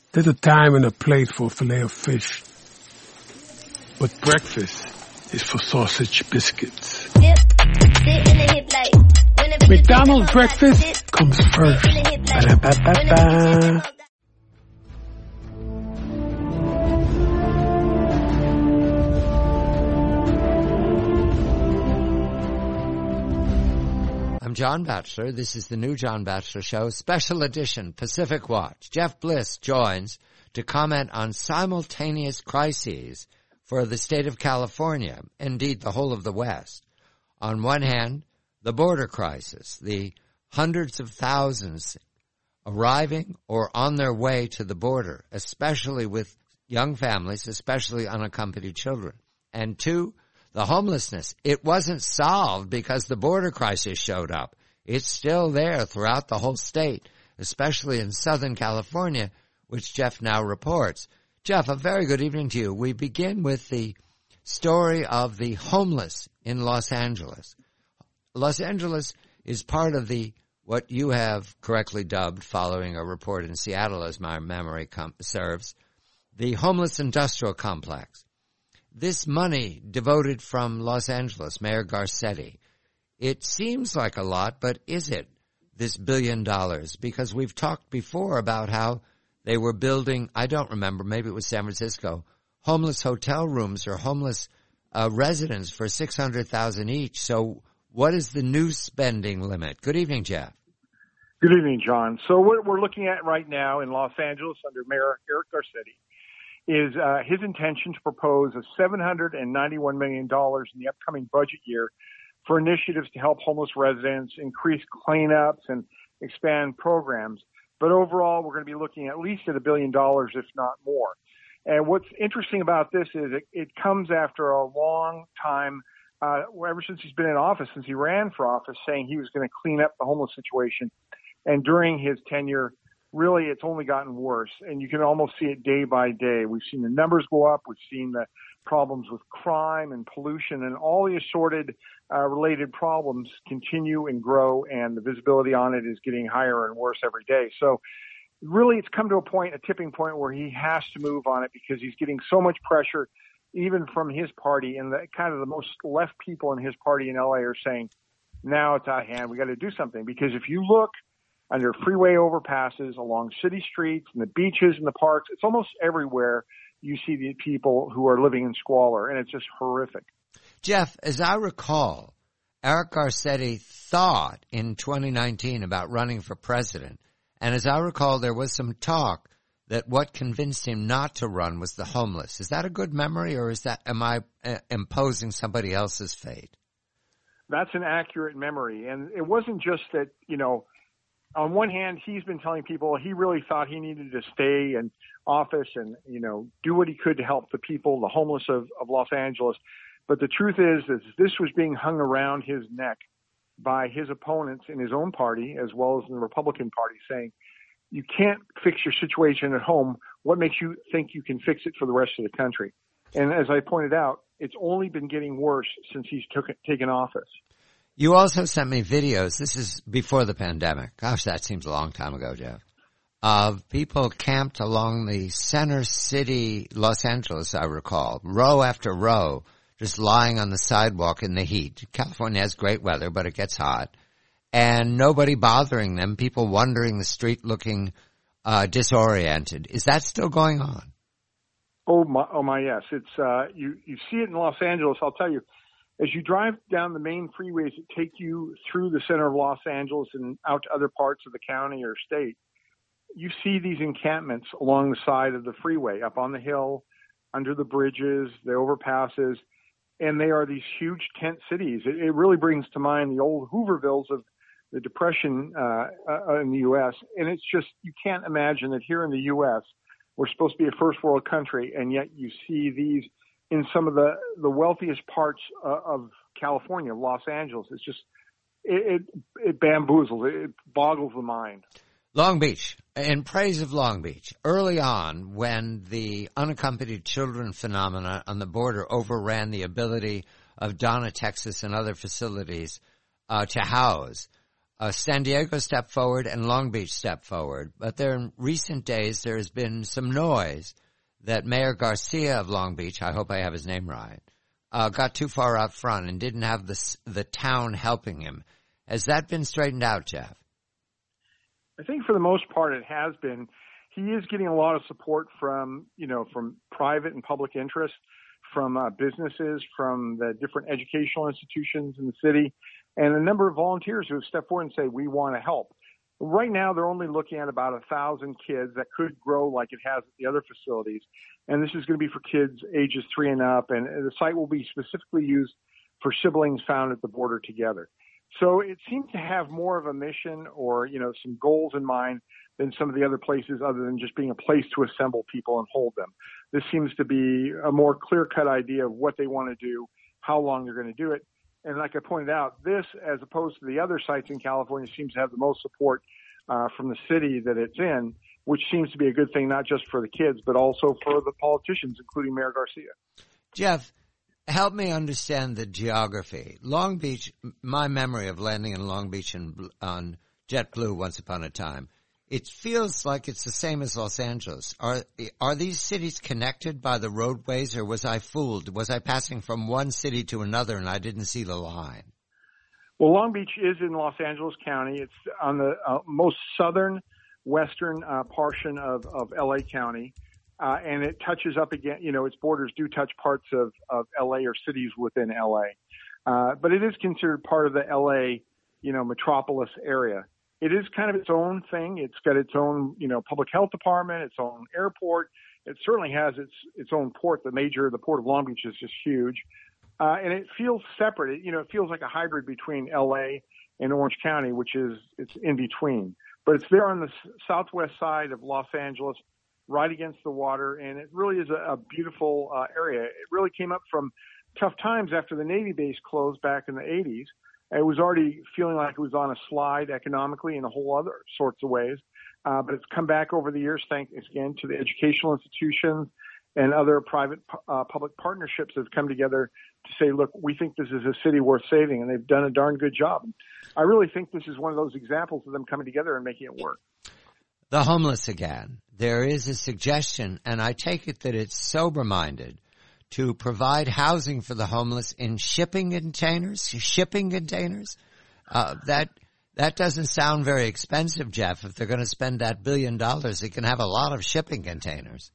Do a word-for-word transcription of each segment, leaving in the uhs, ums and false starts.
There's a time and a place for filet of fish. But breakfast is for sausage biscuits. Dip, sit in the hip like, McDonald's breakfast dip, comes first. Ba-da-ba-ba-ba. I'm John Batchelor. This is the new John Batchelor Show, special edition, Pacific Watch. Jeff Bliss joins to comment on simultaneous crises for the state of California, indeed the whole of the West. On one hand, the border crisis, the hundreds of thousands arriving or on their way to the border, especially with young families, especially unaccompanied children. And two, the homelessness. It wasn't solved because the border crisis showed up. It's still there throughout the whole state, especially in Southern California, which Jeff now reports. Jeff, a very good evening to you. We begin with the story of the homeless in Los Angeles. Los Angeles is part of the, what you have correctly dubbed, following a report in Seattle, as my memory com- serves, the homeless industrial complex. This money devoted from Los Angeles, Mayor Garcetti, it seems like a lot, but is it this billion dollars? Because we've talked before about how they were building, I don't remember, maybe it was San Francisco, homeless hotel rooms or homeless uh, residents for six hundred thousand dollars each. So what is the new spending limit? Good evening, Jeff. Good evening, John. So what we're looking at right now in Los Angeles under Mayor Eric Garcetti is uh, his intention to propose a seven hundred ninety-one million dollars in the upcoming budget year for initiatives to help homeless residents, increase cleanups, and expand programs. But overall, we're going to be looking at least at a billion dollars, if not more. And what's interesting about this is it, it comes after a long time, uh, ever since he's been in office, since he ran for office, saying he was going to clean up the homeless situation. And during his tenure, really, it's only gotten worse, and you can almost see it day by day. We've seen the numbers go up. We've seen the problems with crime and pollution, and all the assorted uh, related problems continue and grow, and the visibility on it is getting higher and worse every day. So really, it's come to a point, a tipping point, where he has to move on it because he's getting so much pressure, even from his party, and the kind of the most left people in his party in L A are saying, now it's at hand. We got to do something, because if you look under freeway overpasses, along city streets, and the beaches and the parks, it's almost everywhere you see the people who are living in squalor, and it's just horrific. Jeff, as I recall, Eric Garcetti thought in twenty nineteen about running for president, and as I recall, there was some talk that what convinced him not to run was the homeless. Is that a good memory, or is that, am I uh, imposing somebody else's fate? That's an accurate memory, and it wasn't just that, you know, on one hand, he's been telling people he really thought he needed to stay in office and, you know, do what he could to help the people, the homeless of, of Los Angeles. But the truth is that this was being hung around his neck by his opponents in his own party, as well as in the Republican Party, saying, you can't fix your situation at home. What makes you think you can fix it for the rest of the country? And as I pointed out, it's only been getting worse since he's took, taken office. You also sent me videos. This is before the pandemic. Gosh, that seems a long time ago, Jeff. Of people camped along the center city, Los Angeles, I recall, row after row, just lying on the sidewalk in the heat. California has great weather, but it gets hot. And nobody bothering them, people wandering the street looking uh, disoriented. Is that still going on? Oh, my, oh my yes. It's uh, you, you see it in Los Angeles, I'll tell you. As you drive down the main freeways that take you through the center of Los Angeles and out to other parts of the county or state, you see these encampments along the side of the freeway, up on the hill, under the bridges, the overpasses, and they are these huge tent cities. It, it really brings to mind the old Hoovervilles of the Depression uh, uh, in the U S, and it's just, you can't imagine that here in the U S, we're supposed to be a first world country, and yet you see these in some of the, the wealthiest parts uh, of California, Los Angeles. It's just, it, it, it bamboozles, it, it boggles the mind. Long Beach, in praise of Long Beach, early on when the unaccompanied children phenomena on the border overran the ability of Donna, Texas, and other facilities uh, to house, Uh, San Diego stepped forward and Long Beach stepped forward. But there in recent days, there has been some noise that Mayor Garcia of Long Beach, I hope I have his name right, uh, got too far out front and didn't have the, the town helping him. Has that been straightened out, Jeff? I think for the most part it has been. He is getting a lot of support from, you know, from private and public interest, from uh, businesses, from the different educational institutions in the city, and a number of volunteers who have stepped forward and say, we want to help. Right now, they're only looking at about a thousand kids. That could grow like it has at the other facilities. And this is going to be for kids ages three and up. And the site will be specifically used for siblings found at the border together. So it seems to have more of a mission or, you know, some goals in mind than some of the other places, other than just being a place to assemble people and hold them. This seems to be a more clear-cut idea of what they want to do, how long they're going to do it. And like I pointed out, this, as opposed to the other sites in California, seems to have the most support uh, from the city that it's in, which seems to be a good thing, not just for the kids, but also for the politicians, including Mayor Garcia. Jeff, help me understand the geography. Long Beach, my memory of landing in Long Beach and on JetBlue once upon a time, it feels like it's the same as Los Angeles. Are are these cities connected by the roadways, or was I fooled? Was I passing from one city to another and I didn't see the line? Well, Long Beach is in Los Angeles County. It's on the uh, most southern western uh, portion of, of L A County, uh, and it touches up again. You know, its borders do touch parts of, of L A or cities within L A, uh, but it is considered part of the L A, you know, metropolis area. It is kind of its own thing. It's got its own, you know, public health department, its own airport. It certainly has its its own port. The major, the Port of Long Beach, is just huge, uh, and it feels separate. It, you know, it feels like a hybrid between L A and Orange County, which is it's in between. But it's there on the s- southwest side of Los Angeles, right against the water, and it really is a, a beautiful uh, area. It really came up from tough times after the Navy base closed back in the eighties. It was already feeling like it was on a slide economically in a whole other sorts of ways. Uh, but it's come back over the years, thanks again to the educational institutions and other private uh, public partnerships that have come together to say, look, we think this is a city worth saving, and they've done a darn good job. I really think this is one of those examples of them coming together and making it work. The homeless again. There is a suggestion, and I take it that it's sober-minded, to provide housing for the homeless in shipping containers, shipping containers. Uh, that that doesn't sound very expensive, Jeff. If they're going to spend that billion dollars, they can have a lot of shipping containers.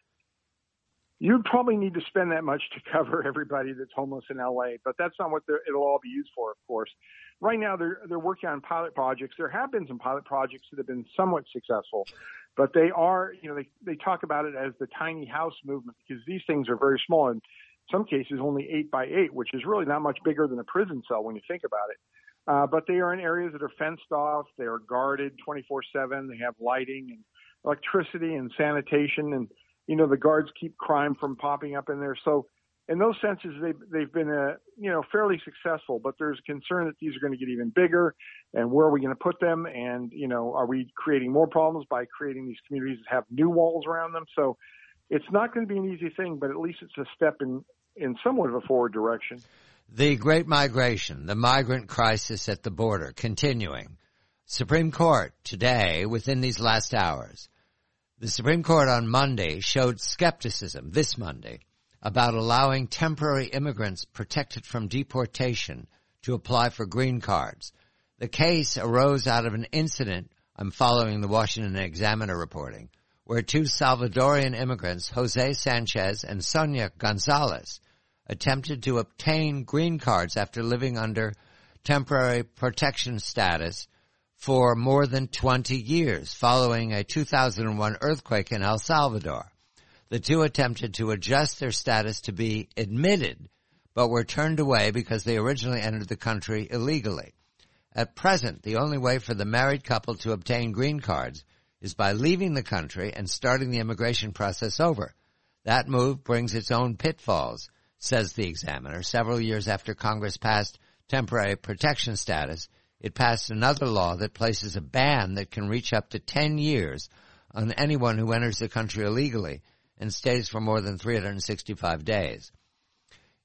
You'd probably need to spend that much to cover everybody that's homeless in L A, but that's not what it'll all be used for, of course. Right now, they're they're working on pilot projects. There have been some pilot projects that have been somewhat successful, but they are, you know, they, they talk about it as the tiny house movement because these things are very small. In some cases, only eight by eight, which is really not much bigger than a prison cell when you think about it. Uh, but they are in areas that are fenced off. They are guarded twenty-four seven. They have lighting and electricity and sanitation. And, you know, the guards keep crime from popping up in there. So in those senses, they've, they've been, uh, you know, fairly successful. But there's concern that these are going to get even bigger. And where are we going to put them? And, you know, are we creating more problems by creating these communities that have new walls around them? So it's not going to be an easy thing, but at least it's a step in, in somewhat of a forward direction. The Great Migration, the migrant crisis at the border, continuing. Supreme Court today, within these last hours, the Supreme Court on Monday showed skepticism, this Monday, about allowing temporary immigrants protected from deportation to apply for green cards. The case arose out of an incident, I'm following the Washington Examiner reporting, where two Salvadorian immigrants, Jose Sanchez and Sonia Gonzalez, attempted to obtain green cards after living under temporary protection status for more than twenty years following a two thousand one earthquake in El Salvador. The two attempted to adjust their status to be admitted, but were turned away because they originally entered the country illegally. At present, the only way for the married couple to obtain green cards is by leaving the country and starting the immigration process over. That move brings its own pitfalls, says the Examiner. Several years after Congress passed temporary protection status, it passed another law that places a ban that can reach up to ten years on anyone who enters the country illegally and stays for more than three hundred sixty-five days.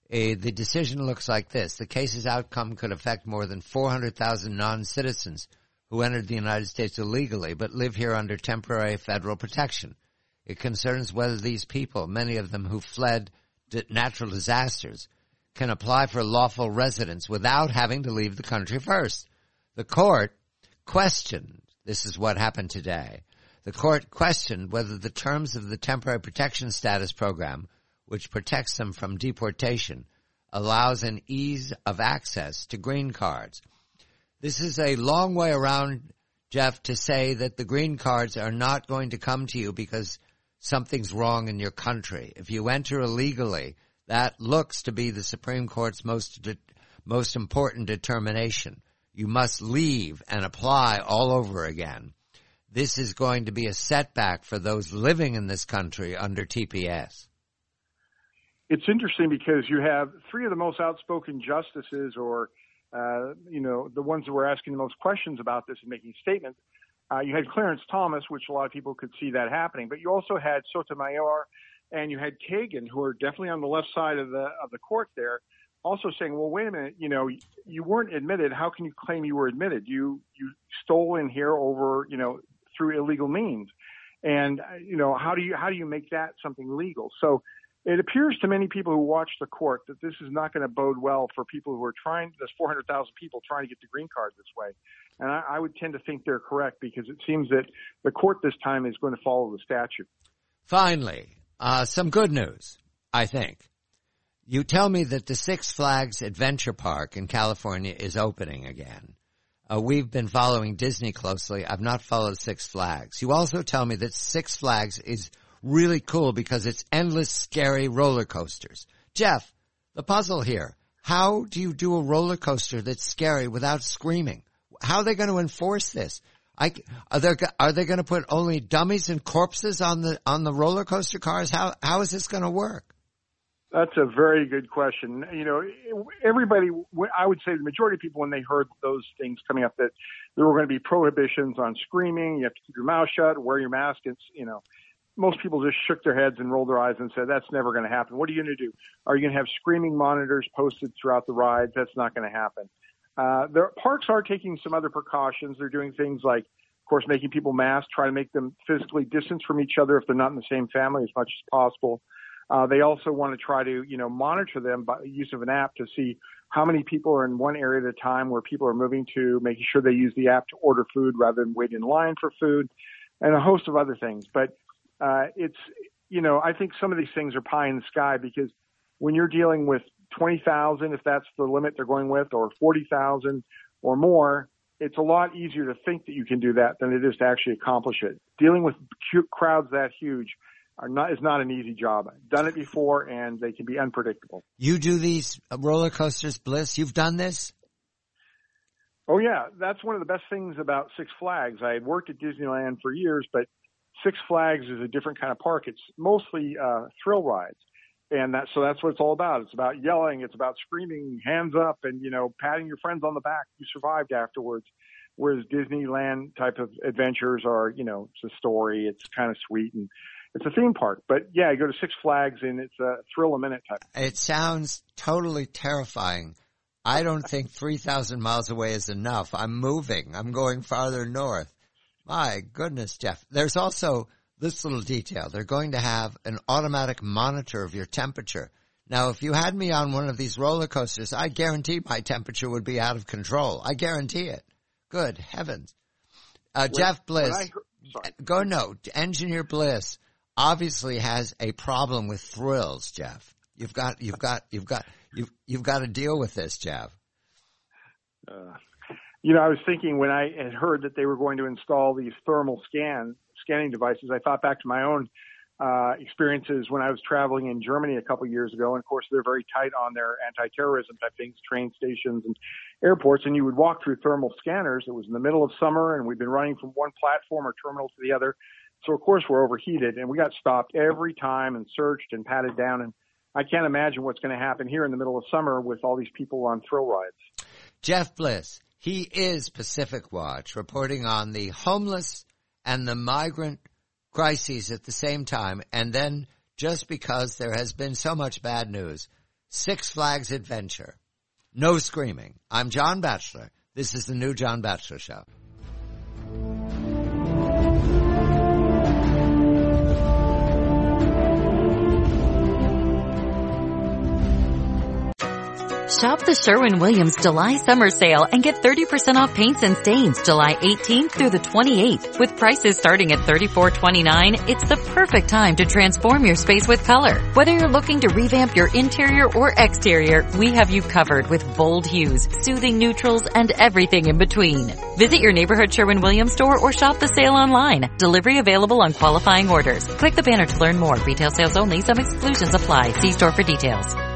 Uh, the decision looks like this. The case's outcome could affect more than four hundred thousand non-citizens who entered the United States illegally but live here under temporary federal protection. It concerns whether these people, many of them who fled natural disasters, can apply for lawful residence without having to leave the country first. The court questioned, this is what happened today, the court questioned whether the terms of the temporary protection status program, which protects them from deportation, allows an ease of access to green cards. This is a long way around, Jeff, to say that the green cards are not going to come to you because something's wrong in your country. If you enter illegally, that looks to be the Supreme Court's most de- most important determination. You must leave and apply all over again. This is going to be a setback for those living in this country under T P S. It's interesting because you have three of the most outspoken justices, or uh, you know, the ones that were asking the most questions about this and making statements. Uh, you had Clarence Thomas, which a lot of people could see that happening, but you also had Sotomayor and you had Kagan, who are definitely on the left side of the of the court there, also saying, well, wait a minute, you know, you weren't admitted. How can you claim you were admitted? You you stole in here over, you know, through illegal means. And, you know, how do you how do you make that something legal? So it appears to many people who watch the court that this is not going to bode well for people who are trying, there's four hundred thousand people trying to get the green card this way. And I, I would tend to think they're correct because it seems that the court this time is going to follow the statute. Finally, uh, some good news, I think. You tell me that the Six Flags Adventure Park in California is opening again. Uh, we've been following Disney closely. I've not followed Six Flags. You also tell me that Six Flags is really cool because it's endless, scary roller coasters. Jeff, the puzzle here. How do you do a roller coaster that's scary without screaming? How are they going to enforce this? I, are they are they going to put only dummies and corpses on the on the roller coaster cars? How how is this going to work? That's a very good question. You know, everybody, I would say the majority of people, when they heard those things coming up, that there were going to be prohibitions on screaming, you have to keep your mouth shut, wear your mask, it's, you know, most people just shook their heads and rolled their eyes and said, that's never going to happen. What are you going to do? Are you going to have screaming monitors posted throughout the rides? That's not going to happen. Uh, their parks are taking some other precautions. They're doing things like, of course, making people mask, try to make them physically distant from each other if they're not in the same family as much as possible. Uh, they also want to try to, you know, monitor them by use of an app to see how many people are in one area at a time where people are moving to, making sure they use the app to order food rather than wait in line for food, and a host of other things. But uh, it's, you know, I think some of these things are pie in the sky because when you're dealing with twenty thousand, if that's the limit they're going with, or forty thousand or more, it's a lot easier to think that you can do that than it is to actually accomplish it. Dealing with crowds that huge are not is not an easy job. I've done it before, and they can be unpredictable. You do these roller coasters, Bliss? You've done this? Oh, yeah. That's one of the best things about Six Flags. I had worked at Disneyland for years, but Six Flags is a different kind of park. It's mostly uh, thrill rides. And that, so that's what it's all about. It's about yelling. It's about screaming, hands up, and, you know, patting your friends on the back. You survived afterwards. Whereas Disneyland type of adventures are, you know, it's a story. It's kind of sweet, and it's a theme park. But, yeah, you go to Six Flags, and it's a thrill-a-minute type. It sounds totally terrifying. I don't think three thousand miles away is enough. I'm moving. I'm going farther north. My goodness, Jeff. There's also this little detail. They're going to have an automatic monitor of your temperature. Now, if you had me on one of these roller coasters, I guarantee my temperature would be out of control. I guarantee it. Good heavens. Uh, when, Jeff Bliss, I, go no, Engineer Bliss obviously has a problem with thrills, Jeff. You've got, you've got, you've got, you've, you've got to deal with this, Jeff. Uh, you know, I was thinking when I had heard that they were going to install these thermal scan scanning devices, I thought back to my own uh, experiences when I was traveling in Germany a couple years ago. And of course, they're very tight on their anti-terrorism type things, train stations and airports. And you would walk through thermal scanners. It was in the middle of summer, and we'd been running from one platform or terminal to the other. So of course, we're overheated, and we got stopped every time and searched and patted down. And I can't imagine what's going to happen here in the middle of summer with all these people on thrill rides. Jeff Bliss, he is Pacific Watch, reporting on the homeless and the migrant crises at the same time. And then, just because there has been so much bad news, Six Flags Adventure. No screaming. I'm John Batchelor. This is the new John Batchelor Show. Shop the Sherwin-Williams July Summer Sale and get thirty percent off paints and stains July eighteenth through the twenty-eighth. With prices starting at thirty-four twenty-nine, it's the perfect time to transform your space with color. Whether you're looking to revamp your interior or exterior, we have you covered with bold hues, soothing neutrals, and everything in between. Visit your neighborhood Sherwin-Williams store or shop the sale online. Delivery available on qualifying orders. Click the banner to learn more. Retail sales only. Some exclusions apply. See store for details.